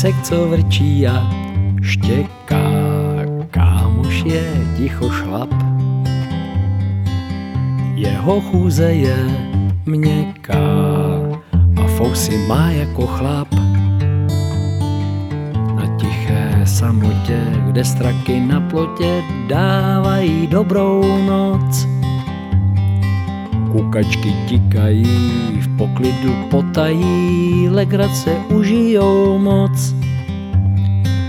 písek, co vrčí a štěká. Kámoš je ticho šlap, jeho chůze je měkká a fousy má jako chlap. Na tiché samotě, kde straky na plotě dávají dobrou noc. Kukačky tikají, v poklidu potají, legrace užijou moc.